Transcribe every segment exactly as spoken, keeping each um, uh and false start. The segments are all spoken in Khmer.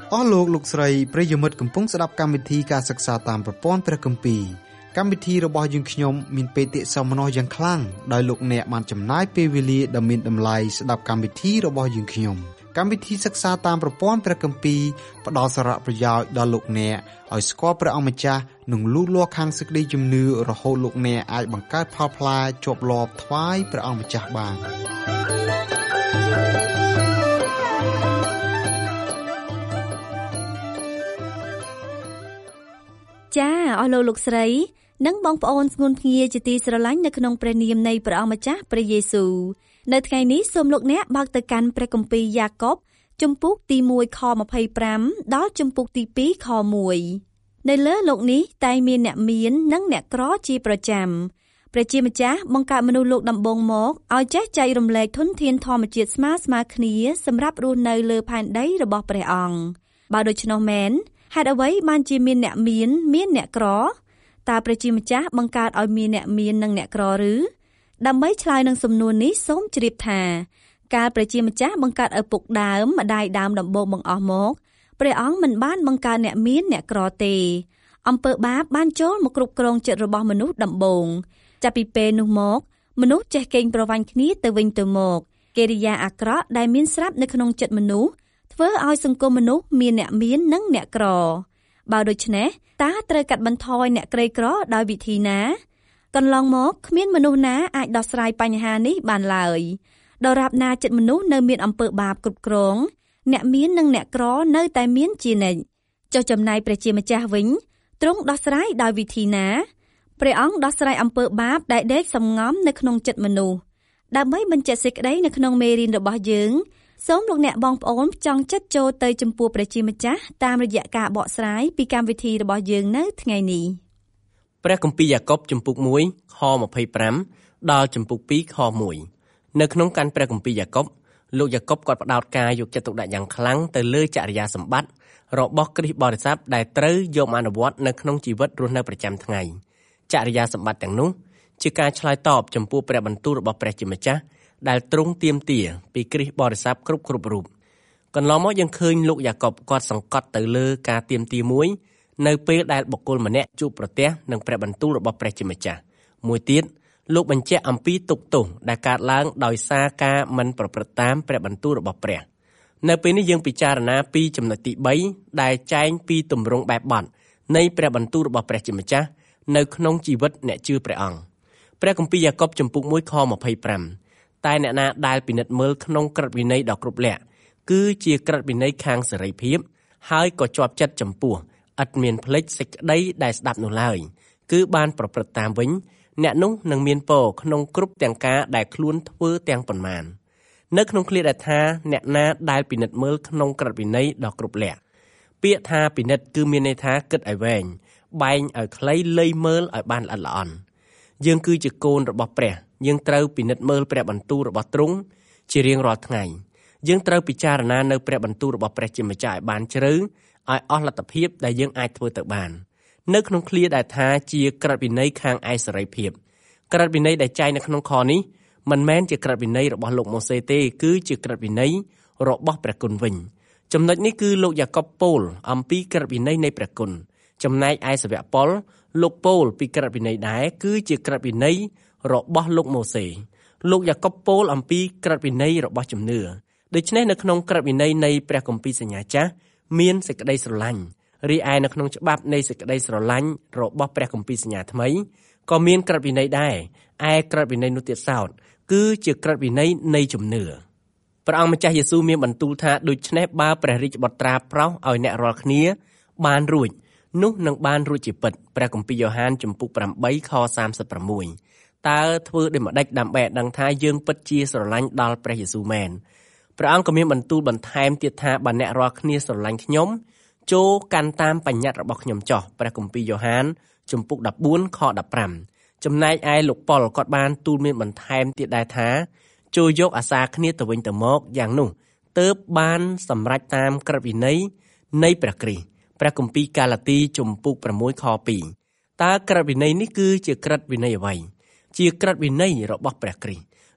អស់លោកលោកស្រីប្រិយមិត្តកំពុងស្ដាប់កម្មវិធីការសិក្សាតាមប្រព័ន្ធព្រះគម្ពីរកម្មវិធីរបស់យើងខ្ញុំមានបេតិសោមនស្សយ៉ាងខ្លាំងដោយលោកអ្នកបានចំណាយពេលវេលាដ៏មានតម្លៃស្ដាប់កម្មវិធីរបស់យើងខ្ញុំកម្មវិធីសិក្សាតាមប្រព័ន្ធព្រះគម្ពីរផ្ដល់សារៈប្រយោជន៍ដល់លោកអ្នកឲ្យស្គាល់ព្រះអង្គម្ចាស់និងលូតលាស់ខាងសេចក្តីជំនឿរហូតលោកអ្នកអាចបង្កើតផលផ្លែជាប់លាប់ថ្វាយព្រះអង្គម្ចាស់បានចាអស់លោកលោកស្រីនិងបងប្អូនស្ងួនភ្ងាជាទីស្រឡាញ់នៅក្នុងព្រះនាមនៃព្រះអង្គម្ចាស់ព្រះយេស៊ូវនៅថ្ងៃនេះសូមលោកអ្នកបើកទៅកាន់ព្រះគម្ពីរយ៉ាកុបជំពូកទីមួយខម្ភៃប្រាំដល់ជំពូកទីពីរខមួយនៅលើលោកនេះតែងមានអ្នកមាននិងអ្នកក្រជាប្រចាំព្រះជាម្ចាស់បង្កើតមនុស្សលោកដំបូងមកឲ្យចេះចែករំលែកធនធានធម្មជាតិស្មើស្មើគ្នាសម្រាប់រស់នៅលើផែនដីរបស់ព្រះអង្គបើដូច្នោះមែនហេតុអ្វីបានជាមានអ្នកមានមានអ្នកក្រតើព្រះជាម្ចាស់បង្កើតឲ្យមានអ្នកមាននិងអ្នកក្រឬដើម្បីឆ្លើយនឹងសំណួរនេះសូមជ្រាបថាកាលព្រះជាម្ចាស់បង្កើតឪពុកដើមម្ដាយដើមដំបូងបង្អស់មកព្រះអង្គមិនបានបង្កើតអ្នកមានអ្នកក្រទេអំពើបាបបានចូលមកគ្រប់គ្រងចិត្តរបស់មនុស្សដំបូងចាប់ពីពេលនោះមកមនុស្សចេះកេងប្រវ័ញ្ចគ្នាទៅវិញទៅមកកិរិយាអាក្រក់ដែលមានស្រាប់នៅក្នុងចិត្តមនុស្សធ្វើឲ្យសង្គមមនុស្សមានអ្នកមាននិងអ្នកក្របើដូច្នេះតើត្រូវកាត់បន្ថយអ្នកក្រីក្រដោយវិធីណាកន្លងមកគ្មានមនុស្សណាអាចដោះស្រាយបញ្ហានេះបានឡើយដរាបណាចិត្តមនុស្សនៅមានអំពើបាបគ្រប់គ្រងអ្នកមាននិងអ្នកក្រនៅតែមានជានិច្ចចុះចំណែកព្រះជាម្ចាស់វិញទ្រង់ដោះស្រាយដោយវិធីណាព្រះអង្គដោះស្រាយអំពើបាបដែលដេកសំងំនៅក្នុងចិត្តមនុស្សដើម្បីបញ្ជាក់សេចក្តីនៅក្នុងមេរៀនរបស់យើងសូមលោកអ្នកបងប្អូនចង់ចិត្តចូលទៅចំពោះព្រះជាម្ចាស់តាមរយៈការបកស្រាយពីកម្មវិធីរបស់យើងនៅថ្ងៃនេះព្រះគម្ពីរយ៉ាកុបជំពូកមួយខម្ភៃប្រាំដល់ជំពូកពីរខមួយនៅក្នុងកាន់ព្រះគម្ពីរយ៉ាកុបលោកយ៉ាកុបគាត់ផ្ដោតការយកចិត្តទុកដាក់យ៉ាងខ្លាំងទៅលើចរិយាសម្បត្តិរបស់គ្រីស្ទបរិស័ទដែលត្រូវយកមកអនុវត្តនៅក្នុងជីវិតរស់នៅប្រចាំថ្ងៃចរិយាសម្បត្តិទាំងនោះជាការឆ្លើយតបចំពោះព្រះបន្ទូលរបស់ព្រះជាម្ចាស់ដែលទ្រង់ទាមទារពីគ្រីស្ទបរិស័ទគ្រប់គ្រប់រូបកន្លងមកយើងឃើញលោកយ៉ាកុបគាត់សង្កត់ទៅលើការទាមទារមួយនៅពេលដែលបុគ្គលម្នាក់ជួបប្រទះនឹងព្រះបន្ទូលរបស់ព្រះជាម្ចាស់មួយទៀតលោកបញ្ជាក់អំពីទុក្ខទោសដែលកើតឡើងដោយសារការមិនប្រព្រឹត្តតាមព្រះបន្ទូលរបស់ព្រះនៅពេលនេះយើងពិចារណាពីចំណុចទីបីដែលចែងពីទម្រង់បែបបទនៃព្រះបន្ទូលរបស់ព្រះជាម្ចាស់នៅក្នុងជីវិតអ្នកជឿព្រះអង្គព្រះគម្ពីរយ៉ាកុបជំពូកមួយខម្ភៃប្រាំតែអ្នកណាដែលពិនិត្យមើលក្នុងក្រឹតវិន័យដ៏គ្រប់លក្ខគឺជាក្រឹតវិន័យខាងសេរីភាពហើយក៏ជាប់ចិត្តចំពោះឥតមានភ្លេចសេចក្តីដែលស្ដាប់នោះឡើយគឺបានប្រព្រឹត្តតាមវិញអ្នកនោះនឹងមានពរក្នុងគ្រប់ទាំងការដែលខ្លួនធ្វើទាំងប៉ុន្មាននៅក្នុងឃ្លាដែលថាអ្នកណាដែលពិនិត្យមើលក្នុងក្រឹតវិន័យដ៏គ្រប់លក្ខពាក្យថាពិនិត្យគឺមានន័យថាគិតឲ្យវែងបែងឲ្យខ្លីលៃមើលឲ្យបានល្អិតល្អន់យើងគឺជាកូនរបស់ព្រះយើងត្រូវពិនិត្យមើលព្រះបន្ទូលរបស់ទ្រង់ជារៀងរាល់ថ្ងៃយើងត្រូវពិចារណានៅព្រះបន្ទូលរបស់ព្រះជាម្ចាស់ឲ្យបានជ្រៅឲ្យអស់លទ្ធភាពដែលយើងអាចធ្វើទៅបាននៅក្នុងឃ្លាដែលថាជាក្រឹតវិន័យខាងឯសេរីភាពក្រឹតវិន័យដែលចែងនៅក្នុងខនេះមិនមែនជាក្រឹតវិន័យរបស់លោកម៉ូសេទេគឺជាក្រឹតវិន័យរបស់ព្រះគុណវិញចំណុចនេះគឺលោកយ៉ាកុបពោលអំពីក្រឹតវិន័យនៃព្រះគុណចំណែកឯសាវកប៉ុលលោកពោលពីក្រឹតវិន័យដែរគឺជាក្រឹតវិន័យរបស់លោកម៉ូសេលោកយ៉ាកុបពោលអំពីក្រឹតវិន័យរបស់ជំនឿដូច្នេះនៅក្នុងក្រឹតវិន័យនៃព្រះគម្ពីរសញ្ញាចាស់មានសេចក្តីស្រឡាញ់រីឯនៅក្នុងច្បាប់នៃសេចក្តីស្រឡាញ់របស់ព្រះគម្ពីរសញ្ញាថ្មីក៏មានក្រឹតវិន័យដែរឯក្រឹតវិន័យនោះទៀតសោតគឺជាក្រឹតវិន័យនៃជំនឿព្រះអង្គម្ចាស់យេស៊ូវមានបន្ទូលថាដូច្នេះបើព្រះរាជបុត្រាប្រោសឲ្យអ្នករាល់គ្នាបានរួចនោះនឹងបានរួចជាពិតព្រះគម្ពីរយ៉ូហានជំពូកប្រាំបីខសាមសិបប្រាំមួយតើធ្វើដូចម្ដេចដើម្បីឲ្យដឹងថាយើងពិតជាស្រឡាញ់ដល់ព្រះយេស៊ូវមែនព្រះអង្គក៏មានបន្ទូលបន្ថែមទៀតថាបើអ្នករាល់គ្នាស្រឡាញ់ខ្ញុំចូលកាន់តាមបញ្ញត្តិរបស់ខ្ញុំចោះព្រះគម្ពីរយ៉ូហានជំពូកដប់បួនខដប់ប្រាំចំណែកឯលោកប៉ុលគាត់បានទូលមានបន្ថែមទៀតដែរថាចូលយកអាសាគ្នាទៅវិញទៅមកយ៉ាងនោះទើបបានសម្រេចតាមក្រឹតវិន័យនៃព្រះគ្រីស្ទព្រះគម្ពីរកាឡាទីជំពូកប្រាំមួយខពីរតើក្រឹតវិន័យនេះគឺជាក្រឹតវិន័យអ្វីជាក្រឹតវិន័យរបស់ព្រះគ្រីស្ទ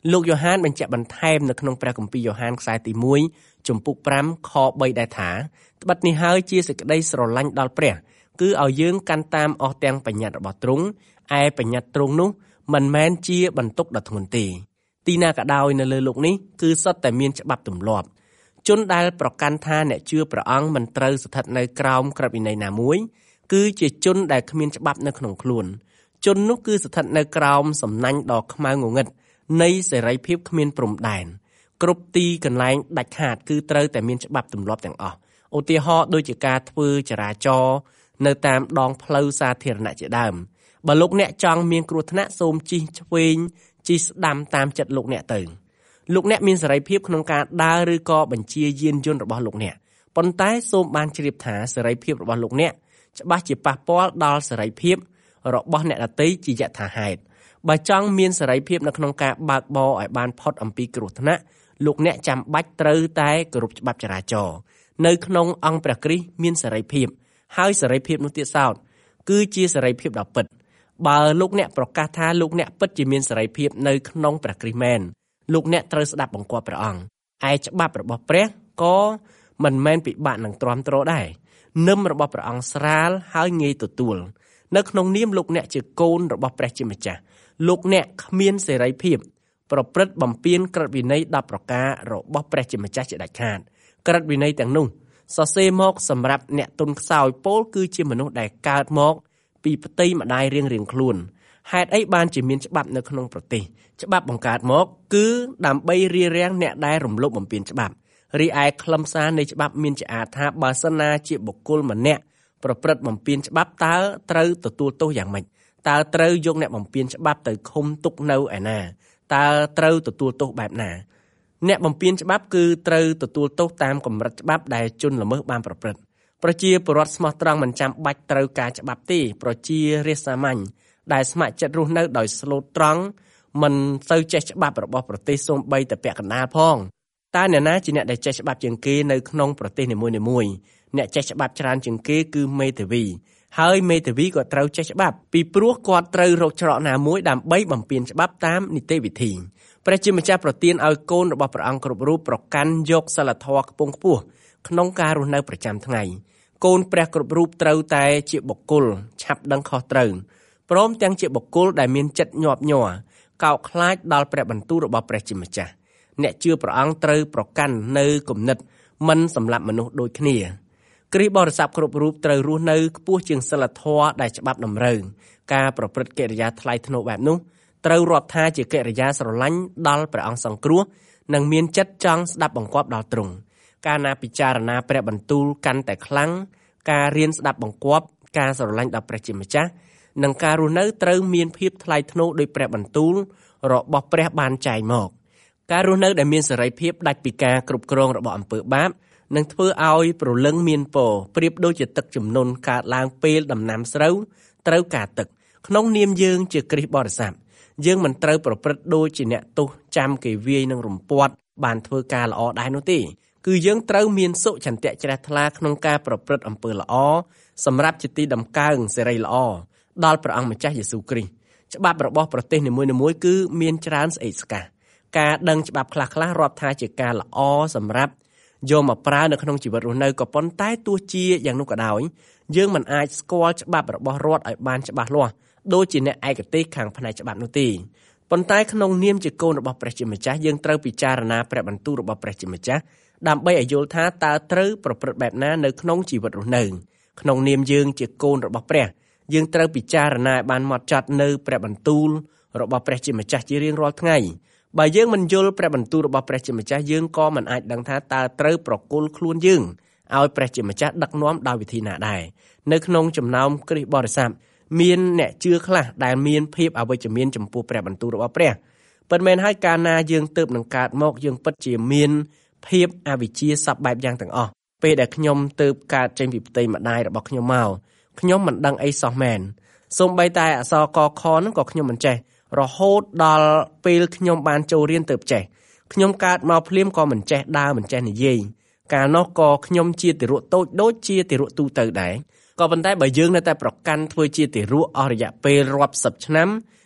លោកយ៉ូហានបញ្ជាក់បន្ថែមនៅក្នុងព្រះគម្ពីរយ៉ូហានខ្សែទីមួយជំពូកប្រាំខបីដែរថាត្បិតនេះហើយជាសេចក្តីស្រឡាញ់ដល់ព្រះគឺឲ្យយើងកាន់តាមអស់ទាំងបញ្ញត្តិរបស់ទ្រង់ឯបញ្ញត្តិទ្រង់នោះមិនមែនជាបន្ទុកដ៏ធ្ងន់ទេទីណាក៏ដោយនៅលើโลกនេះគឺសុទ្ធតែមានច្បាប់ទម្លាប់ជនដែលប្រកាន់ថាអ្នកជឿព្រះអង្គមិនត្រូវស្ថិតនៅក្រោមក្រឹតវិន័យណាមួយគឺជាជនដែលគ្មានច្បាប់នៅក្នុងខ្លួនជននោះគឺស្ថិតនៅក្រោមសំណាញ់ដ៏ខ្មៅងងឹតនៃសេរីភាពគ្មានព្រំដែនគ្រប់ទីកន្លែងដាច់ខាតគឺត្រូវតែមានច្បាប់ទម្លាប់ទាំងអស់ឧទាហរណ៍ដូចជាការធ្វើចរាចរណ៍នៅតាមដងផ្លូវសាធារណៈជាដើមបើលោកអ្នកចង់មានគ្រោះថ្នាក់សូមជិះឆ្វេងជិះស្ដាំតាមចិត្តលោកអ្នកទៅលោកអ្នកមានសេរីភាពក្នុងការដើរឬក៏បញ្ជាយានយន្តរបស់លោកអ្នកប៉ុន្តែសូមបានជ្រាបថាសេរីភាពរបស់លោកអ្នកច្បាស់ជាប៉ះពាល់ដល់សេរីភាពរបស់អ្នកដទៃជាយថាហេតុបើចង់មានសេរីភាពនៅក្នុងការបើកបរឲ្យបានផុតអំពីគ្រោះថ្នាក់លោកអ្នកចាំបាច់ត្រូវតែគោរពច្បាប់ចរាចរណ៍នៅក្នុងអង្គព្រះគ្រីស្ទមានសេរីភាពហើយសេរីភាពនោះទៀតសោតគឺជាសេរីភាពដ៏ពិតបើលោកអ្នកប្រកាសថាលោកអ្នកពិតជាមានសេរីភាពនៅក្នុងព្រះគ្រីស្ទមែនលោកអ្នកត្រូវស្ដាប់បង្គាប់ព្រះអង្គឯច្បាប់របស់ព្រះក៏មិនមែនពិបាកនឹងទ្រាំទ្រដែរនឹមរបស់ព្រះអង្គស្រាលហើយងាយទទួលនៅក្នុងនាមលោកអ្នកជាកូនរបស់ព្រះជាម្ចាស់លោកអ្នកគ្មានសេរីភាពប្រព្រឹត្តបំពានក្រឹតវិន័យដប់ប្រការរបស់ព្រះជាម្ចាស់ជាដាច់ខាតក្រឹតវិន័យទាំងនោះសរសេរមកសម្រាប់អ្នកទុនខ្សោយពោលគឺជាមនុស្សដែលកើតមកពីផ្ទៃម្ដាយរៀងរៀងខ្លួនហេតុអីបានជាមានច្បាប់នៅក្នុងប្រទេសច្បាប់បង្កើតមកគឺដើម្បីរារាំងអ្នកដែលរំលោភបំពានច្បាប់រីឯខ្លឹមសារនៃច្បាប់មានជាអាចថាបើសិនណាជាបុគ្គលម្នាក់ប្រព្រឹត្តបំពានច្បាប់តើត្រូវទទួលទោសយ៉ាងម៉េចតើត្រូវយកអ្នកបំពានច្បាប់ទៅឃុំទុកនៅឯណាតើត្រូវទទួលទោសបែបណាអ្នកបំពានច្បាប់គឺត្រូវទទួលទោសតាមកម្រិតច្បាប់ដែលជនល្មើសបានប្រព្រឹត្តប្រជាពលរដ្ឋស្មោះត្រង់មិនចាំបាច់ត្រូវការច្បាប់ទេប្រជារាស្ត្រសាមញ្ញដែលស្ម័គ្រចិត្តរស់នៅដោយស្លូតត្រង់មិនសូវចេះច្បាប់របស់ប្រទេសសូម្បីតែពាក់កណ្ដាលផងតើអ្នកណាជាអ្នកដែលចេះច្បាប់ជាងគេនៅក្នុងប្រទេសនីមួយៗអ្នកចេះច្បាប់ច្រើនជាងគេគឺមេធាវីហើយមេធាវីក៏ត្រូវចេះច្បាប់ពីព្រោះគាត់ត្រូវរកច្រកណាមួយដើម្បីបំពានច្បាប់តាមនីតិវិធីព្រះជាម្ចាស់ប្រទានឲ្យកូនរបស់ព្រះអង្គគ្រប់រូបប្រកាន់យកសិលធម៌ខ្ពង់ខ្ពស់ក្នុងការរស់នៅប្រចាំថ្ងៃកូនព្រះគ្រប់រូបត្រូវតែជាបុគ្គលឆាប់ដឹងខុសត្រូវព្រមទាំងជាបុគ្គលដែលមានចិត្តញាប់ញ័រកោតខ្លាចដល់ព្រះបន្ទូលរបស់ព្រះជាម្ចាស់អ្នកជឿព្រះអង្គត្រូវប្រកាន់នៅគំនិតមិនសម្លាប់មនុស្សដូចគ្នាគ្រីស្ទបរិស័ទគ្រប់រូបត្រូវរស់នៅខ្ពស់ជាងសិលធម៌ដែលច្បាប់តម្រូវការប្រព្រឹត្តកិរិយាថ្លៃថ្នូរបែបនោះត្រូវរាប់ថាជាកិរិយាស្រឡាញ់ដល់ព្រះអង្គសង្គ្រោះនិងមានចិត្តចង់ស្ដាប់បង្គាប់ដល់ទ្រង់ការណាពិចារណាព្រះបន្ទូលកាន់តែខ្លាំងការរៀនស្ដាប់បង្គាប់ការស្រឡាញ់ដល់ព្រះជាម្ចាស់និងការរស់នៅត្រូវមានភាពថ្លៃថ្នូរដោយព្រះបន្ទូលរបស់ព្រះបានចែងមកការរស់នៅដែលមានសេរីភាពដាច់ពីការគ្រប់គ្រងរបស់អំពើបាបនឹងធ្វើឲ្យព្រលឹងមានពរប្រៀបដូចជាទឹកជំនន់កើតឡើងពេលដំណាំស្រូវត្រូវការទឹកក្នុងនាមយើងជាគ្រីស្ទបរិស័ទយើងមិនត្រូវប្រព្រឹត្តដូចជាអ្នកទោសចាំគេវាយនឹងរំពាត់បានធ្វើការល្អដែរនោះទេគឺយើងត្រូវមានសុចន្ទៈជ្រះថ្លាក្នុងការប្រព្រឹត្តអំពើល្អសម្រាប់ជាទីតម្កើងសេរីល្អដល់ព្រះអង្គម្ចាស់យេស៊ូវគ្រីស្ទច្បាប់របស់ប្រទេសនីមួយៗគឺមានច្រើនស្អេកស្កះការដឹងច្បាប់ខ្លះៗរាប់ថាជាការល្អសម្រាប់យកមកប្រើនៅក្នុងជីវិតរស់នៅក៏ប៉ុន្តែទោះជាយ៉ាងនោះក៏ដោយយើងមិនអាចស្គាល់ច្បាប់របស់រដ្ឋឲ្យបានច្បាស់លាស់ដូចជាអ្នកឯកទេសខាងផ្នែកច្បាប់នោះទេប៉ុន្តែក្នុងនាមជាកូនរបស់ព្រះជាម្ចាស់យើងត្រូវពិចារណាព្រះបន្ទូលរបស់ព្រះជាម្ចាស់ដើម្បីឲ្យយល់ថាតើត្រូវប្រព្រឹត្តបែបណានៅក្នុងជីវិតរស់នៅក្នុងនាមយើងជាកូនរបស់ព្រះយើងត្រូវពិចារណាឲ្យបានហ្មត់ចត់នៅព្រះបន្ទូលរបស់ព្រះជាម្ចាស់ជារៀងរាល់ថ្ងៃបើយើងមិនយល់ព្រះបន្ទូលរបស់ព្រះជាម្ចាស់យើងក៏មិនអាចដឹងថាតើត្រូវប្រគល់ខ្លួនយើងឲ្យព្រះជាម្ចាស់ដឹកនាំដោយវិធីណាដែរនៅក្នុងចំណោមគ្រីស្ទបរិស័ទមានអ្នកជឿខ្លះដែលមានភាពអវិជ្ជមានចំពោះព្រះបន្ទូលរបស់ព្រះពិតមែនហើយកាលណាយើងទើបនឹងកើតមកយើងពិតជាមានភាពអវិជ្ជាសពបែបយ៉ាងទាំងអស់ពេលដែលខ្ញុំទើបកើតចេញពីផ្ទៃម្ដាយរបស់ខ្ញុំមកខ្ញុំមិនដឹងអីសោះមែនសូម្បីតែអក្សរកខហ្នឹងក៏ខ្ញុំមិនចេះរហូតដល់ពេលខ្ញុំបានចូលរៀនទើបចេះខ្ញុំកើតមកភ្លាមក៏មិនចេះដើរមិនចេះនិយាយកាលនោះក៏ខ្ញុំជាទារកតូចដូចជាទារកទូទៅដែរក៏ប៉ុន្តែបើយើងនៅតែប្រកាន់ធ្វើជាទារកអស់រយៈពេលរាប់សិបឆ្នាំ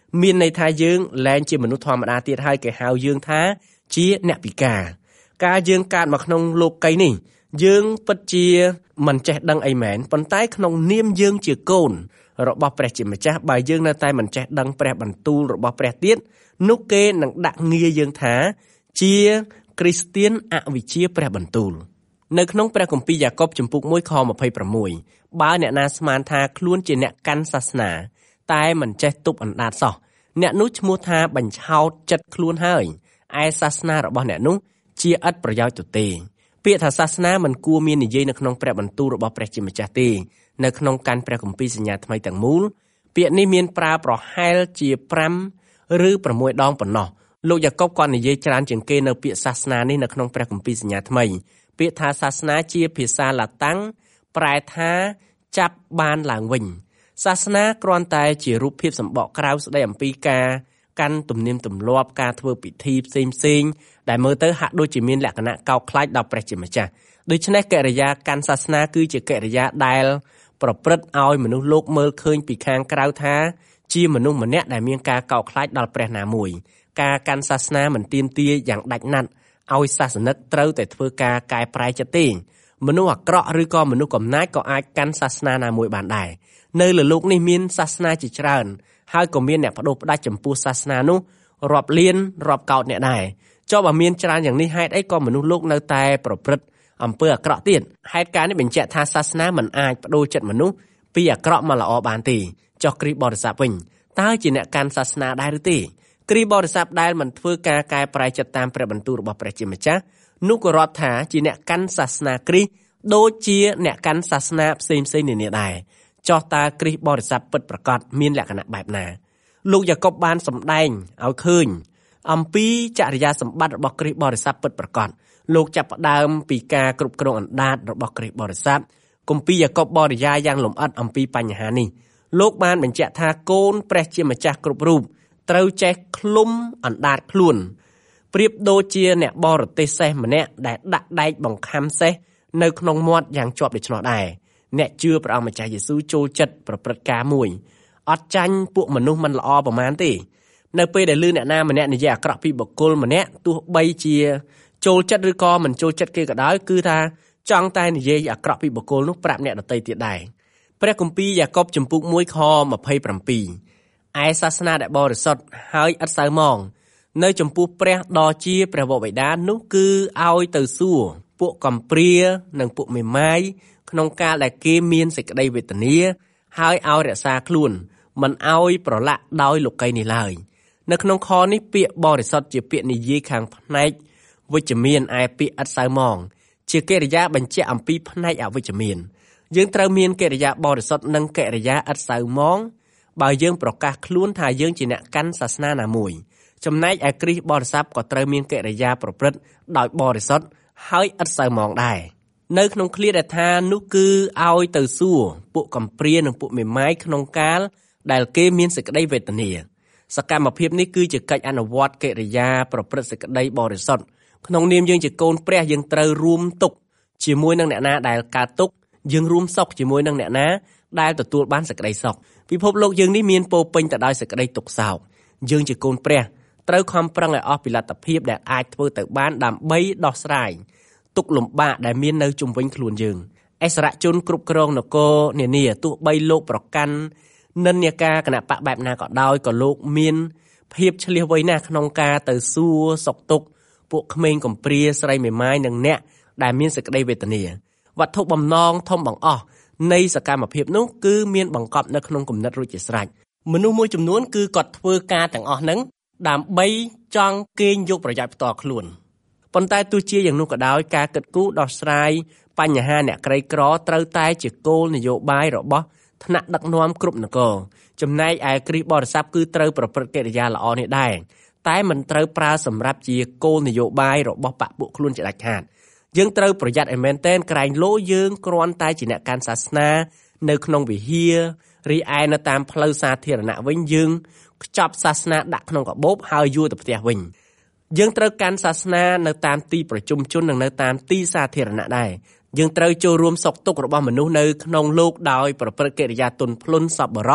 មានន័យថាយើងលែងជាមនុស្សធម្មតាទៀតហើយគេហៅយើងថាជាអ្នកពិការការយើងកើតមកក្នុងលោកីនេះយើងពិតជាមិនចេះដឹងអីមែនប៉ុន្តែក្នុងនាមយើងជាកូនរបស់ព្រះជាម្ចាស់បើយើងនៅតែមិនចេះដឹងព្រះបន្ទូលរបស់ព្រះទៀតនោះគេនឹងដាក់ងារយើងថាជាគ្រីស្ទានអវិជ្ជាព្រះបន្ទូលនៅក្នុងព្រះគម្ពីរយ៉ាកុបជំពូកមួយខម្ភៃប្រាំមួយបើអ្នកណាស្មានថាខ្លួនជាអ្នកកាន់សាសនាតែមិនចេះទប់អណ្ដាតសោះអ្នកនោះឈ្មោះថាបញ្ឆោតចិត្តខ្លួនហើយឯសាសនារបស់អ្នកនោះជាឥតប្រយោជន៍ទៅទេពាក្យថាសាសនាមិនគួរមាននិយាយនៅក្នុងព្រះបន្ទូលរបស់ព្រះជាម្ចាស់ទេនៅក្នុងកាន់ព្រះគម្ពីរសញ្ញាថ្មីទាំងមូលពាក្យនេះមានប្រើប្រហែលជាប្រាំឬប្រាំមួយដងប៉ុណ្ណោះលោកយ៉ាកុបគាត់និយាយច្រើនជាងគេនៅពាក្យសាសនានេះនៅក្នុងព្រះគម្ពីរសញ្ញាថ្មីពាក្យថាសាសនាជាភាសាឡាតាំងប្រែថាចាប់បានឡើងវិញសាសនាគ្រាន់តែជារូបភាពសម្បកក្រៅស្ដីអំពីការកាន់ទំនៀមទម្លាប់ការធ្វើពិធីផ្សេងផ្សេងដែលមើលទៅហាក់ដូចជាមានលក្ខណៈកោតខ្លាចដល់ព្រះជាម្ចាស់ដូច្នេះកិរិយាកាន់សាសនាគឺជាកិរិយាដែលប្រព្រឹត្តឲ្យមនុស្សលោកមើលឃើញពីខាងក្រៅថាជាមនុស្សម្នាក់ដែលមានការកោតខ្លាចដល់ព្រះណាមួយការកាន់សាសនាមិនទាមទារយ៉ាងដាច់ណាត់ឲ្យសាសនិកត្រូវតែធ្វើការកែប្រែចិត្តទេមនុស្សអាក្រក់ឬក៏មនុស្សកំណាចក៏អាចកាន់សាសនាណាមួយបានដែរនៅលើលោកនេះមានសាសនាជាច្រើនហើយក៏មានអ្នកបដិផ្ដាច់ចំពោះសាសនានោះរាប់លានរាប់កោតអ្នកដែរចុះបើមានច្រើនយ៉ាងនេះហេតុអីក៏មនុស្សលោកនៅតែប្រព្រឹត្តអំពើអាក្រក់ទៀតហេតុការណ៍នេះបញ្ជាក់ថាសាសនាមិនអាចបដូរចិត្តមនុស្សពីអាក្រក់មកល្អបានទេចុះគ្រីស្ទបរិស័ទវិញតើជាអ្នកកាន់សាសនាដែរឬទេគ្រីស្ទបរិស័ទដែលមិនធ្វើការកែប្រែចិត្តតាមព្រះបន្ទូលរបស់ព្រះជាម្ចាស់នោះក៏រាប់ថាជាអ្នកកាន់សាសនាគ្រីស្ទដូចជាអ្នកកាន់សាសនាផ្សេងផ្សេងនានាដែរចោះតើគ្រីស្ទបរិស័ទពិតប្រាកដមានលក្ខណៈបែបណាលោកយ៉ាកុបបានសម្ដែងឲ្យឃើញអំពីចរិយាសម្បត្តិរបស់គ្រីស្ទបរិស័ទពិតប្រាកដលោកចាប់ផ្ដើមពីការគ្រប់គ្រងអណ្ដាតរបស់គ្រីស្ទបរិស័ទគម្ពីរយ៉ាកុបបរិយាយយ៉ាងលម្អិតអំពីបញ្ហានេះលោកបានបញ្ជាក់ថាកូនព្រះជាម្ចាស់គ្រប់រូបត្រូវចេះឃ្លុំអណ្ដាតខ្លួនប្រៀបដូចជាអ្នកបរទេសសេះម្នាក់ដែលដាក់ដែកបង្ខំសេះនៅក្នុងមាត់យ៉ាងជាប់ដូច្នោះដែរអ្នកជឿព្រះអង្គម្ចាស់យេស៊ូវចូលចិត្តប្រព្រឹត្តការមួយអត់ចាញ់ពួកមនុស្សមិនល្អប្រមាណទេនៅពេលដែលលឺអ្នកណាម្នាក់និយាយអាក្រក់ពីបុគ្គលម្នាក់ទោះបីជាចូលចិត្តឬក៏មិនចូលចិត្តគេក៏ដោយគឺថាចង់តែនិយាយអាក្រក់ពីបុគ្គលនោះប្រាប់អ្នកដទៃទៀតដែរព្រះគម្ពីរយ៉ាកុបជំពូកមួយខម្ភៃប្រាំពីរឯសាសនាដែលបរិសុទ្ធហើយឥតសៅមងនៅចំពោះព្រះដ៏ជាព្រះវរបិតានោះគឺឲ្យទៅសួរពួកកំព្រានិងពួកមេម៉ាយក្នុងកាលដែលគេមានសេចក្តីវេទនាហើយឲ្យរក្សាខ្លួនមិនឲ្យប្រឡាក់ដោយលោកីនេះឡើយនៅក្នុងខនេះពាក្យបរិសុទ្ធជាពាក្យនិយាយខាងផ្នែកវិជ្ជមានឯពាក្យឥតសៅមងជាកិរិយាបញ្ជាក់អំពីផ្នែកអវិជ្ជមានយើងត្រូវមានកិរិយាបរិសុទ្ធនិងកិរិយាឥតសៅមងបើយើងប្រកាសខ្លួនថាយើងជាអ្នកកាន់សាសនាណាមួយចំណែកឯគ្រីស្ទបរិស័ទក៏ត្រូវមានកិរិយាប្រព្រឹត្តដោយបរិសុទ្ធហើយឥតសៅមងដែរនៅក្នុងឃ្លាដែលថានោះគឺឲ្យទៅសួរពួកកំព្រានិងពួកមេម៉ាយក្នុងកាលដែលគេមានសេចក្តីវេទនាសកម្មភាពនេះគឺជាកិច្ចអនុវត្តកិរិយាប្រព្រឹត្តសេចក្តីបរិសុទ្ធក្នុងនាមយើងជាកូនព្រះយើងត្រូវរួមទុក្ខជាមួយនឹងអ្នកណាដែលកើតទុក្ខយើងរួមសុខជាមួយនឹងអ្នកណាដែលទទួលបានសេចក្តីសុខពិភពលោកយើងនេះមានពោពេញទៅដោយសេចក្តីទុក្ខសោកយើងជាកូនព្រះត្រូវខំប្រឹងឲ្យអស់ពីលទ្ធភាពដែលអាចធ្វើទៅបានដើម្បីដោះស្រាយទុក្ខលំបាកដែលមាននៅជុំវិញខ្លួនយើងអិសរជនគ្រប់គ្រងនគរនានាទោះបីលោកប្រកាន់និន្នាការគណៈបកបែបណាក៏ដោយក៏លោកមានភាពឆ្លៀសវៃណាស់ក្នុងការទៅសួរសុខទុក្ខពួកក្មេងកំព្រាស្រីមេម៉ាយនិងអ្នកដែលមានសេចក្តីវេទនាវត្ថុបំណងធំបង្អស់នៃសកម្មភាពនោះគឺមានបង្កប់នៅក្នុងគំនិតរួចជាស្រេចមនុស្សមួយចំនួនគឺគាត់ធ្វើការទាំងអស់ហ្នឹងដើម្បីចង់កេងយកប្រយោជន៍ផ្ទាល់ខ្លួនប៉ុន្តែទោះជាយ៉ាងនោះក៏ដោយការគិតគូរដោះស្រាយបញ្ហាអ្នកក្រីក្រត្រូវតែជាគោលនយោបាយរបស់ថ្នាក់ដឹកនាំគ្រប់នគរចំណែកឯគ្រីស្ទបរិស័ទគឺត្រូវប្រព្រឹត្តកិរិយាល្អនេះដែរតែមិនត្រូវប្រើសម្រាប់ជាគោលនយោបាយរបស់បកពួកខ្លួនជាដាច់ខាតយើងត្រូវប្រយ័ត្នឲ្យមែនទែនក្រែងលោយើងគ្រាន់តែជាអ្នកកាន់សាសនានៅក្នុងវិហាររីឯនៅតាមផ្លូវសាធារណៈវិញយើងខ្ចប់សាសនាដាក់ក្នុងកាបូបហើយយួរទៅផ្ទះវិញយើងត្រូវកាន់សាសនានៅតាមទីប្រជុំជននិងនៅតាមទីសាធារណៈដែរយើងត្រូវចូលរួមសុខទុក្ខរបស់មនុស្សនៅក្នុងលោកដោយប្រព្រឹត្តកិរិយាទន់ភ្លន់សប្បុរស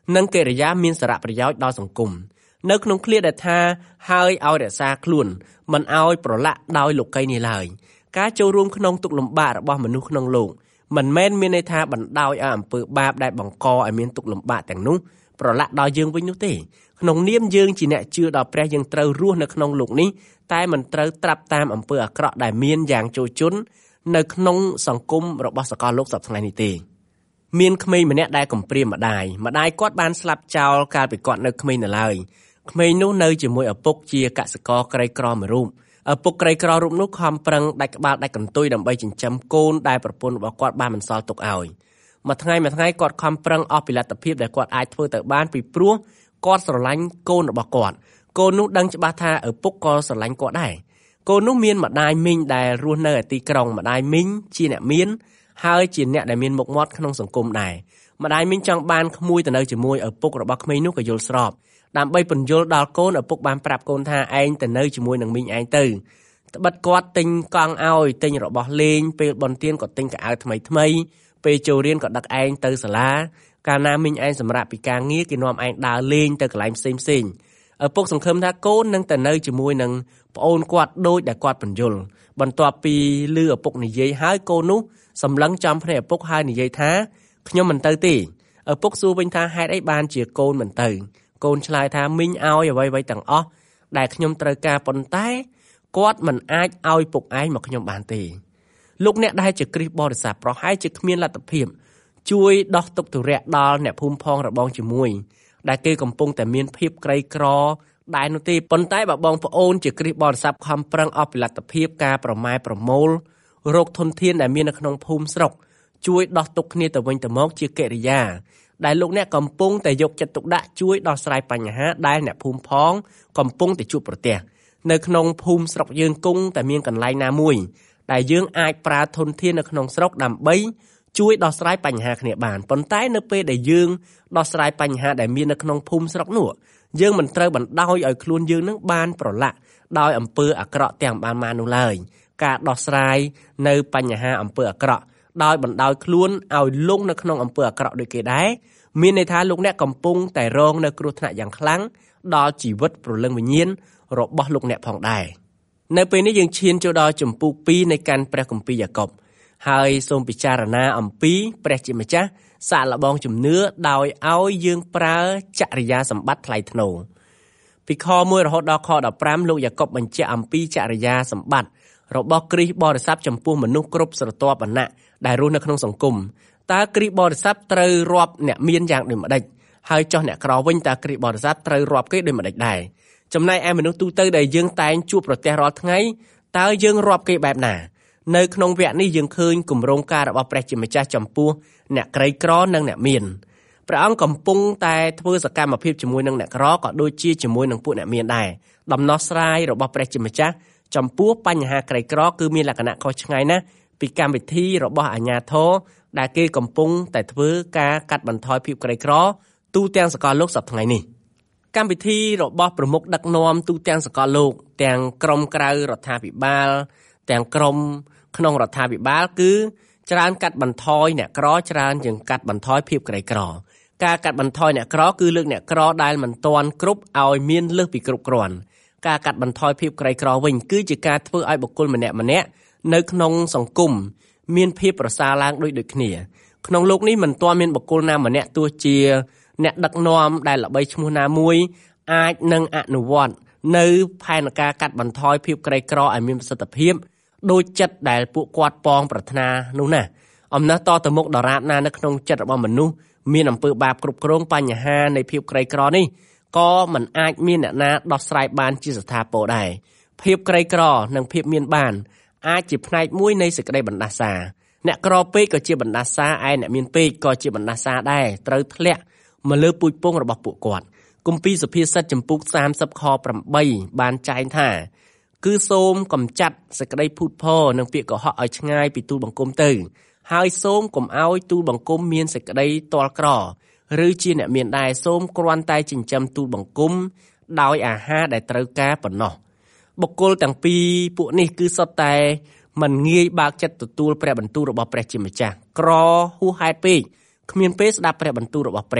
និងកិរិយាមានសារៈប្រយោជន៍ដល់សង្គមនៅក្នុងឃ្លាដែលថាហើយឲ្យរក្សាខ្លួនមិនឲ្យប្រឡាក់ដោយលោកីនេះឡើយការចូលរួមក្នុងទុក្ខលំបាករបស់មនុស្សក្នុងលោកមិនមែនមានន័យថាបណ្ដោយឲ្យអំពើបាបដែលបង្កឲ្យមានទុក្ខលំបាកទាំងនោះប្រឡាក់ដល់យើងវិញនោះទេក្នុងនាមយើងជាអ្នកជឿដល់ព្រះយើងត្រូវរស់នៅក្នុងលោកនេះតែមិនត្រូវត្រាប់តាមអំពើអាក្រក់ដែលមានយ៉ាងចូលជន់នៅក្នុងសង្គមរបស់សកលលោកសប្តាហ៍ថ្ងៃនេះទេមានក្មេងម្នាក់ដែលកំព្រាម្ដាយម្ដាយគាត់បានស្លាប់ចោលកាលពីគាត់នៅក្មេងនៅឡើយក្មេងនោះនៅជាមួយឪពុកជាកសិករក្រីក្រមួយរូបឪពុកក្រីក្ររូបនោះខំប្រឹងដាច់ក្បាលដាច់កន្ទុយដើម្បីចិញ្ចឹមកូនដែលប្រពន្ធរបស់គាត់បានបន្សល់ទុកឲ្យមួយថ្ងៃមួយថ្ងៃគាត់ខំប្រឹងអស់ពីលទ្ធភាពដែលគាត់អាចធ្វើទៅបានពីព្រោះគាត់ស្រឡាញ់កូនរបស់គាត់កូននោះដឹងច្បាស់ថាឪពុកក៏ស្រឡាញ់គាត់ដែរកូននោះមានម្ដាយមីងដែលរស់នៅឯទីក្រុងម្ដាយមីងជាអ្នកមានហើយជាអ្នកដែលមានមុខមាត់ក្នុងសង្គមដែរម្ដាយមីងចង់បានក្មួយទៅនៅជាមួយឪពុករបស់ក្មេងនោះក៏យល់ស្របដើម្បីពន្យល់ដល់កូនឪពុកបានប្រាប់កូនថាឯងទៅនៅជាមួយនឹងមីងឯងទៅត្បិតគាត់ទិញកង់ឲ្យទិញរបស់លេងពេលបុណ្យទានក៏ទិញកៅអៅថ្មីថ្មីពេលចូលរៀនក៏ដឹកឯងទៅសាលាកាលណាមីងឯងសម្រាប់ពីការងារគេនាំឯងដើរលេងទៅកន្លែងផ្សេងផ្សេងឪពុកសង្ឃឹមថាកូននឹងទៅនៅជាមួយនឹងប្អូនគាត់ដូចដែលគាត់ពន្យល់បន្ទាប់ពីឮឪពុកនិយាយហើយកូននោះសម្លឹងចំភ្នែកឪពុកហើយនិយាយថាខ្ញុំមិនទៅទេឪពុកសួរវិញថាហេតុអីបានជាកូនមិនទៅកូនឆ្លើយថាមីងឲ្យអ្វីៗទាំងអស់ដែលខ្ញុំត្រូវការប៉ុន្តែគាត់មិនអាចឲ្យពុកឯងមកខ្ញុំបានទេលោកអ្នកដែលជាគ្រីស្ទបរិស័ទប្រហែលជាគ្មានលទ្ធភាពជួយដោះទុក្ខទុរៈដល់អ្នកភូមិផងរបងជាមួយដែលគេកំពុងតែមានភាពក្រីក្រដែរនោះទេប៉ុន្តែបើបងប្អូនជាគ្រីស្ទបរិស័ទខំប្រឹងអស់ពីលទ្ធភាពការប្រម៉ែប្រមូលរោគធនធានដែលមាននៅក្នុងភូមិស្រុកជួយដោះទុក្ខគ្នាទៅវិញទៅមកជាកិរិយាដែលលោកអ្នកកំពុងតែយកចិត្តទុកដាក់ជួយដោះស្រាយបញ្ហាដែលអ្នកភូមិផងកំពុងតែជួបប្រទះនៅក្នុងភូមិស្រុកយើងគង់តែមានកន្លែងណាមួយដែលយើងអាចប្រើធនធាននៅក្នុងស្រុកដើម្បីជួយដោះស្រាយបញ្ហាគ្នាបានប៉ុន្តែនៅពេលដែលយើងដោះស្រាយបញ្ហាដែលមាននៅក្នុងភូមិស្រុកនោះយើងមិនត្រូវបណ្ដោយឲ្យខ្លួនយើងនឹងបានប្រឡាក់ដោយអំពើអាក្រក់ទាំងបានមកនោះឡើយការដោះស្រាយនៅបញ្ហាអំពើអាក្រក់ដោយបណ្ដោយខ្លួនឲ្យលងនៅក្នុងអំពើអាក្រក់ដូចគេដែរមានន័យថាលោកអ្នកកំពុងតែរងនៅគ្រោះថ្នាក់យ៉ាងខ្លាំងដល់ជីវិតព្រលឹងវិញ្ញាណរបស់លោកអ្នកផងដែរនៅពេលនេះយើងឈានចូលដល់ជំពូកពីរនៃកាន់ព្រះគម្ពីរយ៉ាកុបហើយសូមពិចារណាអំពីព្រះជាម្ចាស់សាកល្បងជំនឿដោយឲ្យយើងប្រើចរិយាសម្បត្តិថ្លៃថ្នូរពីខមួយរហូតដល់ខដប់ប្រាំលោកយ៉ាកុបបញ្ជាក់អំពីចរិយាសម្បត្តិរបស់គ្រីស្ទបរិស័ទចំពោះមនុស្សគ្រប់ស្រទាប់វណ្ណៈដែលរស់នៅក្នុងសង្គមតើគ្រីស្ទបរិស័ទត្រូវរាប់អ្នកមានយ៉ាងដូចម្ដេចហើយចុះអ្នកក្រវិញតើគ្រីស្ទបរិស័ទត្រូវរាប់គេដូចម្ដេចដែរចំណែកឯមនុស្សទូទៅដែលយើងតែងជួបប្រទះរាល់ថ្ងៃតើយើងរាប់គេបែបណានៅក្នុងវគ្គនេះយើងឃើញគម្រោងការរបស់ព្រះជាម្ចាស់ចំពោះអ្នកក្រីក្រនិងអ្នកមានព្រះអង្គកំពុងតែធ្វើសកម្មភាពជាមួយនឹងអ្នកក្រក៏ដូចជាជាមួយនឹងពួកអ្នកមានដែរដំណោះស្រាយរបស់ព្រះជាម្ចាស់ចំពោះបញ្ហាក្រីក្រគឺមានលក្ខណៈខុសឆ្ងាយណាស់ពីកម្មវិធីរបស់អាជ្ញាធរដែលគេកំពុងតែធ្វើការកាត់បន្ថយភាពក្រីក្រទូទាំងសកលលោកសប្តាហ៍ថ្ងៃនេះកម្មវិធីរបស់ប្រមុខដឹកនាំទូទាំងសកលលោកទាំងក្រមក្រៅរដ្ឋាភិបាលទាំងក្រមក្នុងរដ្ឋាភិបាលគឺច្រើនកាត់បន្ថយអ្នកក្រច្រើនជាងកាត់បន្ថយភាពក្រីក្រការកាត់បន្ថយអ្នកក្រគឺលើកអ្នកក្រដែលមិនទាន់គ្រប់ឲ្យមានលើសពីគ្រប់គ្រាន់ការកាត់បន្ថយភាពក្រីក្រវិញគឺជាការធ្វើឲ្យបុគ្គលម្នាក់ម្នាក់នៅក្នុងសង្គមមានភាពប្រសើរឡើងដូចដូចគ្នាក្នុងលោកនេះមិនទាន់មានបុគ្គលណាម្នាក់ទោះជាអ្នកដឹកនាំដែលល្បីឈ្មោះណាមួយអាចនឹងអនុវត្តនៅផែនការកាត់បន្ថយភាពក្រីក្រឲ្យមានប្រសិទ្ធភាពដោយចិត្តដែលពួកគាត់ប៉ងប្រាថ្នានោះណាអំណះតទៅមុខដរាបណានៅក្នុងចិត្តរបស់មនុស្សមានអំពើបាបគ្រប់គ្រងបញ្ហានៃភាពក្រីក្រនេះក៏មិនអាចមានអ្នកណាដោះស្រាយបានជាស្ថាពរដែរភាពក្រីក្រនិងភាពមានបានអាចជាផ្នែកមួយនៃសេចក្តីបណ្ដាសាអ្នកក្រពេកក៏ជាបណ្ដាសាឯអ្នកមានពេកក៏ជាបណ្ដាសាដែរត្រូវធ្លាក់មកលើពូជពងរបស់ពួកគាត់គម្ពីរសុភាសិតចំពុកសាមសិបខប្រាំបីបានចែងថាគឺសូមកំចាត់សេចក្តីភូតភរនិងពាក្យកុហកឲ្យឆ្ងាយពីទូលបង្គំទៅហើយសូមកុំឲ្យទូលបង្គំមានសេចក្តីទាល់ក្រឬជាអ្នកមានដែរសូមគ្រាន់តែចិញ្ចឹមទូលបង្គំដោយអាហារដែលត្រូវការប៉ុណ្ណោះបុគ្គលទាំងពីរពួកនេះគឺសុទ្ធតែមិនងាយបើកចិត្តទទួលព្រះបន្ទូលរបស់ព្រះជាម្ចាស់ក្រហួសហេតុពេកគ្មានពេលស្ដាប់ព្រះបន្ទូលរបស់ព្រះ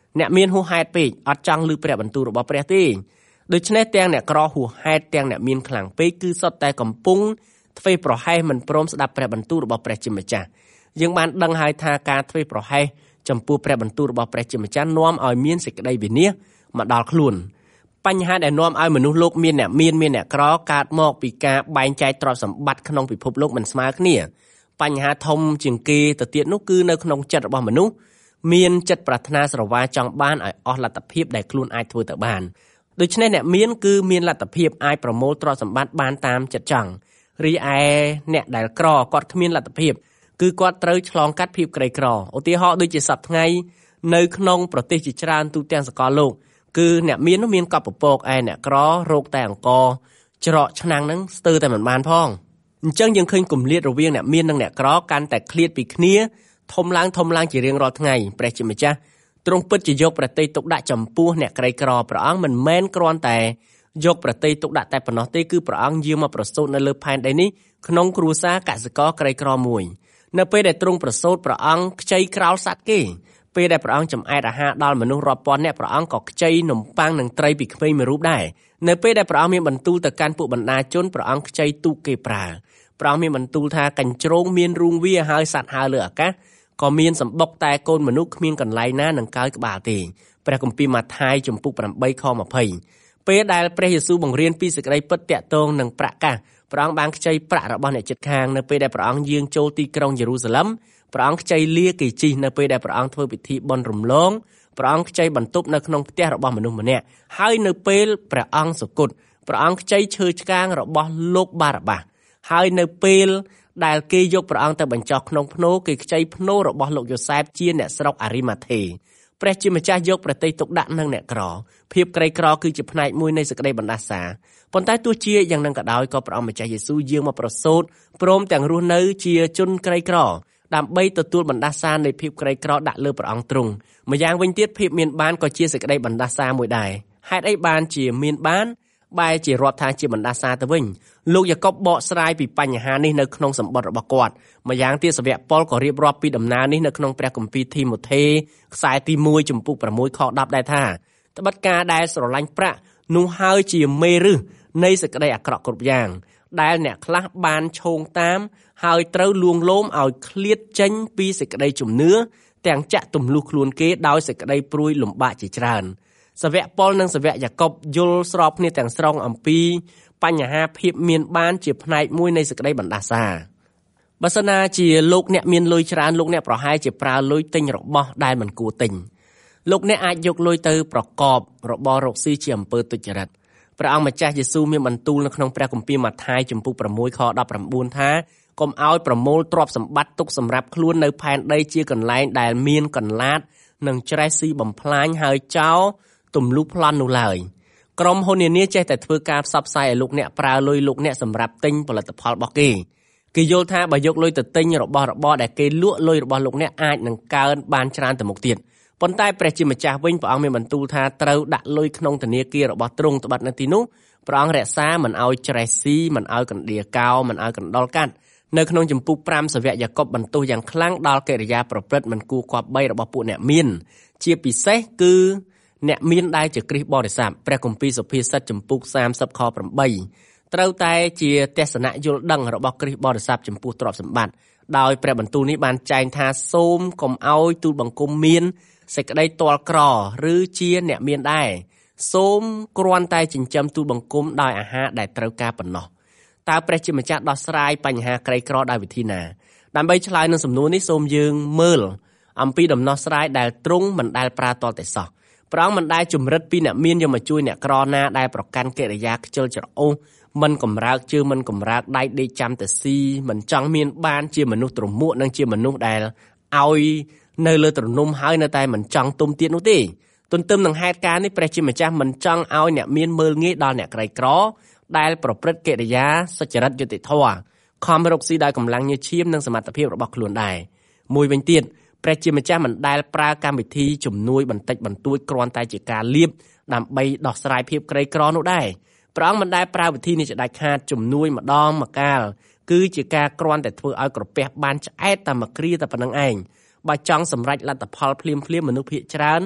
អ្នកមានហួសហេតុពេកអត់ចង់ឮព្រះបន្ទូលរបស់ព្រះទេដូច្នេះទាំងអ្នកក្រហួសហេតុទាំងអ្នកមានខ្លាំងពេកគឺសុទ្ធតែកំពុងធ្វេសប្រហែសមិនព្រមស្ដាប់ព្រះបន្ទូលរបស់ព្រះជាម្ចាស់យើងបានដឹងហើយថាការធ្វេសប្រហែសចំពោះព្រះបន្ទូលរបស់ព្រះជាម្ចាស់នាំឲ្យមានសេចក្តីវិនាសមកដល់ខ្លួនបញ្ហាដែលនាំឲ្យមនុស្សលោកមានអ្នកមានមានអ្នកក្រកើតមកពីការបែងចែកទ្រព្យសម្បត្តិក្នុងពិភពលោកមិនស្មើគ្នាបញ្ហាធំជាងគេទៅទៀតនោះគឺនៅក្នុងចិត្តរបស់មនុស្សមានចិត្តប្រាថ្នាស្រវាចង់បានឲ្យអស់លទ្ធភាពដែលខ្លួនអាចធ្វើទៅបានដូច្នេះអ្នកមានគឺមានលទ្ធភាពអាចប្រមូលទ្រព្យសម្បត្តិបានតាមចិត្តចង់រីឯអ្នកដែលក្រគាត់គ្មានលទ្ធភាពគឺគាត់ត្រូវឆ្លងកាត់ភាពក្រីក្រឧទាហរណ៍ដូចជាសប្តាហ៍ថ្ងៃនៅក្នុងប្រទេសជាច្រើនទូទាំងសកលលោកគឺអ្នកមាននោះមានកប់ពពកឯអ្នកក្ររោគតែអង្គច្រកឆ្នាំងហ្នឹងស្ទើរតែមិនបានផងអញ្ចឹងយើងឃើញគម្លាតរវាងអ្នកមាននិងអ្នកក្រកាន់តែឃ្លាតពីគ្នាធំឡើងធំឡើងជារៀងរាល់ថ្ងៃព្រះជាម្ចាស់ទ្រង់ពិតជាយកប្រតិយទុកដាក់ចំពោះអ្នកក្រីក្រព្រះអង្គមិនមែនគ្រាន់តែយកប្រតិយទុកដាក់តែប៉ុណ្ណោះទេគឺព្រះអង្គយាងមកប្រសូតនៅលើផែនដីនេះក្នុងគ្រួសារកសិករក្រីក្រមួយនៅពេលដែលទ្រង់ប្រសូតព្រះអង្គខ្ចីក្រោលសត្វគេពេលដែលព្រះអង្គចំអែតអាហារដល់មនុស្សរាប់ពាន់នាក់ព្រះអង្គក៏ខ្ចីនំប៉័ងនិងត្រីពីក្មេងមួយរូបដែរនៅពេលដែលព្រះអង្គមានបន្ទូលទៅកាន់ពួកបណ្ដាជនព្រះអង្គខ្ចីទូកគេប្រើព្រះអង្គមានបន្ទូលថាកញ្ជ្រោងមានរូងវាហើយសត្វហើរលើអាកាសក៏មានសម្បុកតែកូនមនុស្សគ្មានកន្លែងណានឹងកើយក្បាលទេព្រះគម្ពីរម៉ាថាយជំពូកប្រាំបីខម្ភៃពេលដែលព្រះយេស៊ូវបង្រៀនពីសេចក្តីពិតតាក់ទងនឹងប្រាក់កាសព្រះអង្គបានខ្ចីប្រាក់របស់អ្នកជិតខាងនៅពេលដែលព្រះអង្គយាងចូលទីក្រុងយេរូសាឡឹមព្រះអង្គខ្ចីលាគេជីនៅពេលដែលព្រះអង្គធ្វើពិធីបុណ្យរំលងព្រះអង្គខ្ចីបន្ទប់នៅក្នុងផ្ទះរបស់មនុស្សម្នាក់ហើយនៅពេលព្រះអង្គសុគតព្រះអង្គខ្ចីឈើឆ្កាងរបស់លោកបារ៉ាបាសហើយនៅពេលដែលគេយកព្រះអង្គទៅបញ្ចុះក្នុងភ្នូរគេខ្ចីភ្នូររបស់លោកយ៉ូសែបជាអ្នកស្រុកអារីម៉ាថេព្រះជាម្ចាស់យកប្រតិយទុកដាក់នឹងអ្នកក្រភាពក្រីក្រគឺជាផ្នែកមួយនៃសេចក្តីបណ្ដាសាប៉ុន្តែទោះជាយ៉ាងនឹងក៏ដោយក៏ព្រះអង្គម្ចាស់យេស៊ូវយាងមកប្រសូតព្រមទាំងរស់នៅជាជនក្រីក្រដើម្បីទទួលបណ្ដាសានៃភាពក្រីក្រដាក់លើព្រះអង្គទ្រង់ម្យ៉ាងវិញទៀតភាពមានបានក៏ជាសេចក្តីបណ្ដាសាមួយដែរហេតុអីបានជាមានបានបែរជារាប់ថាជាបណ្ដាសាទៅវិញលោកយ៉ាកុបបកស្រាយពីបញ្ហានេះនៅក្នុងសម្បត្តិរបស់គាត់ម្យ៉ាងទៀតសាវកប៉ុលក៏រៀបរាប់ពីដំណើរនេះនៅក្នុងព្រះគម្ពីរធីម៉ូថេខ្សែទីមួយជំពូកប្រាំមួយខដប់ដែរថាត្បិតការដែលស្រឡាញ់ប្រាក់នោះហើយជាមេរឹសនៃសេចក្តីអាក្រក់គ្រប់យ៉ាងដែលអ្នកខ្លះបានឈោងតាមហើយត្រូវលួងលោមឲ្យឃ្លាតចេញពីសេចក្តីជំនឿទាំងចាក់ទម្លុះខ្លួនគេដោយសេចក្តីព្រួយលំបាកជាច្រើនសាវកប៉ុលនិងសាវកយ៉ាកុបយល់ស្របគ្នាទាំងស្រុងអំពីបញ្ហាភាពមានបានជាផ្នែកមួយនៃសេចក្តីបណ្ដាសាបើសិនណាជាលោកអ្នកមានលុយច្រើនលោកអ្នកប្រហែលជាប្រើលុយទិញរបស់ដែលមិនគួរទិញលោកអ្នកអាចយកលុយទៅប្រកបរបររកស៊ីជាអំពើទុច្ចរិតព្រះអង្គម្ចាស់យេស៊ូវមានបន្ទូលនៅក្នុងព្រះគម្ពីរម៉ាថាយជំពូកប្រាំមួយខដប់ប្រាំបួនថាកុំឲ្យប្រមូលទ្រព្យសម្បត្តិទុកសម្រាប់ខ្លួននៅផែនដីជាកន្លែងដែលមានកន្លាតនិងច្រេះស៊ីបំផ្លាញហើយចោលទម្លុះប្លន់នោះឡើយក្រុមហ៊ុននានាចេះតែធ្វើការផ្សព្វផ្សាយឲ្យលោកអ្នកប្រើលុយលោកអ្នកសម្រាប់ទិញផលិតផលរបស់គេគេយល់ថាបើយកលុយទៅទិញរបស់របរដែលគេលក់លុយរបស់លោកអ្នកអាចនឹងកើនបានច្រើនទៅមុខទៀតប៉ុន្តែព្រះជាម្ចាស់វិញព្រះអង្គមានបន្ទូលថាត្រូវដាក់លុយក្នុងធនាគាររបស់ទ្រង់ត្បិតនៅទីនោះព្រះអង្គរក្សាមិនឲ្យច្រេះស៊ីមិនឲ្យកណ្ដៀកោមិនឲ្យកណ្ដុរកាត់នៅក្នុងជំពូកប្រាំសាវកយ៉ាកុបបន្ទោសយ៉ាងខ្លាំងដល់កិរិយាប្រព្រឹត្តមិនគួរគប្បីរបស់ពួកអ្នកមានជាពិសេសគឺអ្នកមានដែលជាគ្រីស្ទបរិស័ទព្រះគម្ពីរសុភាសិតជំពូកសាមសិបខប្រាំបីត្រូវតែជាទស្សនៈយល់ដឹងរបស់គ្រីស្ទបរិស័ទចំពោះទ្រព្យសម្បត្តិដោយព្រះបន្ទូលនេះបានចែងថាសូមកុំឲ្យទូលបង្គំមានសេចក្តីទាល់ក្រឬជាអ្នកមានដែរសូមគ្រាន់តែចិញ្ចឹមទូលបង្គំដោយអាហារដែលត្រូវការប៉ុណ្ណោះតើព្រះជាម្ចាស់ដោះស្រាយបញ្ហាក្រីក្រដោយវិធីណាដើម្បីឆ្លើយនឹងសំណួរនេះសូមយើងមើលអំពីដំណោះស្រាយដែលទ្រង់មិនដែលប្រើទាល់តែសោះព្រះអង្គមិនដែលជំរិតពីអ្នកមានយកមកជួយអ្នកក្រណាដែលប្រកាន់កិរិយាខ្ជិលច្រអូសមិនកម្រើកជើងមិនកម្រើកដៃដេកចាំតែស៊ីមិនចង់មានបានជាមនុស្សទ្រមួកនិងជាមនុស្សដែលឲ្យនៅលើទ្រនំហើយនៅតែមិនចង់ទុំទៀតនោះទេទន្ទឹមនឹងហេតុការណ៍នេះព្រះជាម្ចាស់មិនចង់ឲ្យអ្នកមានមើលងាយដល់អ្នកក្រីក្រដែលប្រព្រឹត្តកិរិយាសុចរិតយុត្តិធម៌ខំរកស៊ីដោយកម្លាំងញើសឈាមនិងសមត្ថភាពរបស់ខ្លួនដែរមួយវិញទៀតព្រះជាម្ចាស់មិនដែលប្រើកម្មវិធីជំនួយបន្តិចបន្តួចគ្រាន់តែជាការលាបដើម្បីដោះស្រាយភាពក្រីក្រនោះដែរព្រះអង្គមិនដែលប្រើវិធីនេះជាដាច់ខាតជំនួយម្ដងម្កាលគឺជាការគ្រាន់តែធ្វើឲ្យក្រពះបានឆ្អែតតែមួយគ្រាតែប៉ុណ្្នឹងឯងបើចង់សម្រេចលទ្ធផលភ្លាមៗមនុស្សភាគច្រើន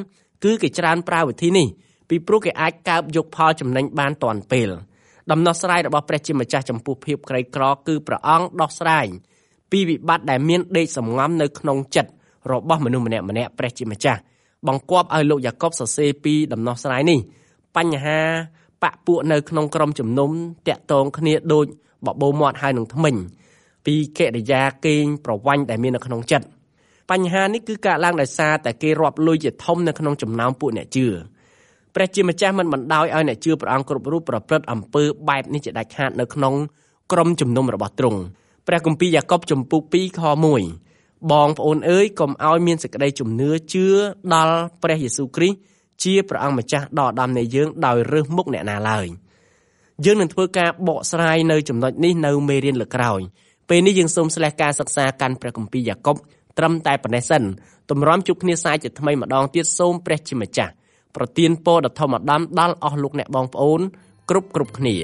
គឺគេច្រើនប្រើវិធីនេះពីព្រោះគេអាចកើបយកផលចំណេញបានទាន់ពេលដំណោះស្រាយរបស់ព្រះជាម្ចាស់ចំពោះភាពក្រីក្រគឺព្រះអង្គដោះស្រាយពីវិបត្តិដែលមានដេកសំងំនៅក្នុងចិត្តរបស់មនុស្សម្នាក់ម្នាក់ព្រះជាម្ចាស់បង្គាប់ឲ្យលោកយ៉ាកុបសរសេរពីដំណោះស្រាយនេះបញ្ហាបពពួកនៅក្នុងក្រុមជំនុំតាក់ទងគ្នាដូចបបោមាត់ហើយនឹងថ្មិញពីកិរិយាកេងប្រវាញ់ដែលមាននៅក្នុងចិត្តបញ្ហានេះគឺកើតឡើងដោយសារតែគេរាប់លុយជាធំនៅក្នុងចំណោមពួកអ្នកជឿព្រះជាម្ចាស់មិនបណ្ដោយឲ្យអ្នកជឿព្រះអង្គគ្រប់រូបប្រព្រឹត្តអំពើបែបនេះជាដាច់ខាតនៅក្នុងក្រុមជំនុំរបស់ទ្រង់ព្រះគម្ពីរយ៉ាកុបជំពូកពីរខមួយបងប្អូនអើយកុំឲ្យមានសេចក្តីជំនឿជឿដល់ព្រះយេស៊ូវគ្រីស្ទជាព្រះអង្គម្ចាស់ដ៏ឧត្តមនៃយើងដោយរើសមុខអ្នកណាឡើយយើងនឹងធ្វើការបកស្រាយនៅចំណុចនេះនៅមេរៀនលើក្រោយពេលនេះយើងសូមស្លេះការសិក្សាកាន់ព្រះគម្ពីរយ៉ាកុបត្រឹមតែប៉ុណ្ណេះសិនទម្រាំជួបគ្នាសាជាថ្មីម្ដងទៀតសូមព្រះជាម្ចាស់ប្រទានពរដ៏ធម្មតាដល់អស់លោកអ្នកបងប្អូនគ្រប់គ្រប់គ្នា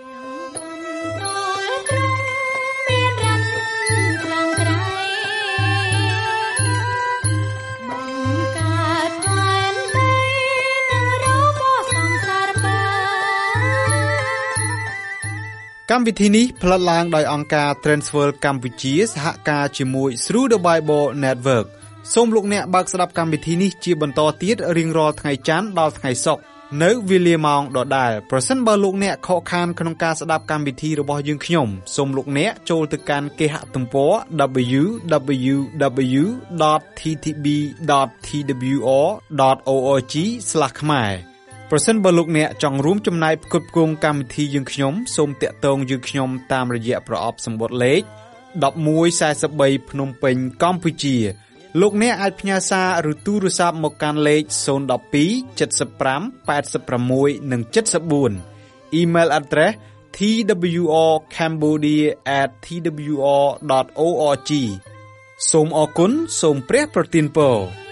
កម្មវិធីនេះផ្លាត់ឡើងដោយអង្គការ Transworld កម្ពុជាសហការជាមួយ Through the Bible Network សូមលោកអ្នកបើកស្ដាប់កម្មវិធីនេះជាបន្តទៀតរៀងរាល់ថ្ងៃច័ន្ទដល់ថ្ងៃសុក្រនៅវេលាម៉ោងដដែលប្រសិនបើលោកអ្នកខកខានក្នុងការស្ដាប់កម្មវិធីរបស់យើងខ្ញុំសូមលោកអ្នកចូលទៅកាន់គេហទំព័រ double-u double-u double-u ដត t t b ដត t w r ដត org ស្លាស ខ្មែរប្រសិនបើលោកអ្នកចង់រួមចំណែកផ្គត់ផ្គង់កម្មវិធីយើងខ្ញុំសូមតាក់ទងយើងខ្ញុំតាមរយៈប្រអប់សម្បត្តិលេខmột một bốn baភ្នំពេញកម្ពុជាលោកអ្នកអាចផ្ញើសារឬទូរស័ព្ទមកកាន់លេខศูนย์ หนึ่ง สอง เจ็ด ห้า แปด หก និង เจ็ด สี่ Email address t w r cambodia at t w r dot org សូមអរគុណសូមព្រះប្រទានពរ